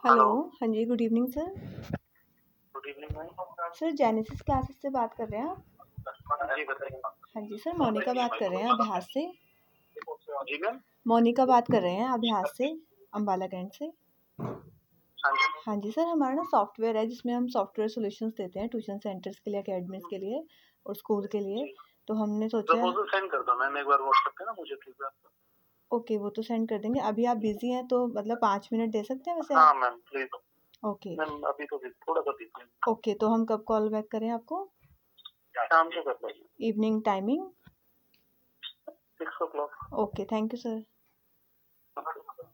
Hello. Hello. हाँ जी, good evening sir. Good evening ma'am. Sir Genesis classes से बात कर रहे हैं आप? जी बताइए। हाँ जी सर, मोनिका बात कर रहे हैं अभ्यास से। जी मैम। मोनिका बात कर रहे हैं अभ्यास से, अम्बाला कैंट से। हाँ जी। हाँ जी सर, हमारा ना सॉफ्टवेयर है जिसमें हम सॉफ्टवेयर सॉल्यूशंस देते हैं ट्यूशन सेंटर्स के लिए, एकेडमीज के लिए और स्कूल के लिए। जी तो हमने सोचा, प्रपोजल सेंड कर दो मैम, एक बार व्हाट्सएप पे ना मुझे प्लीज आप। ओके वो तो सेंड कर देंगे। अभी आप बिजी हैं तो मतलब 5 मिनट दे सकते हैं वैसे हाँ आप? Ma'am please. ओके। मैम अभी तो थोड़ा सा बिजी ओके, तो हम कब कॉल बैक करें आपको? है, शाम को कर लीजिए। Evening timing? 6 o'clock। Okay, thank you sir.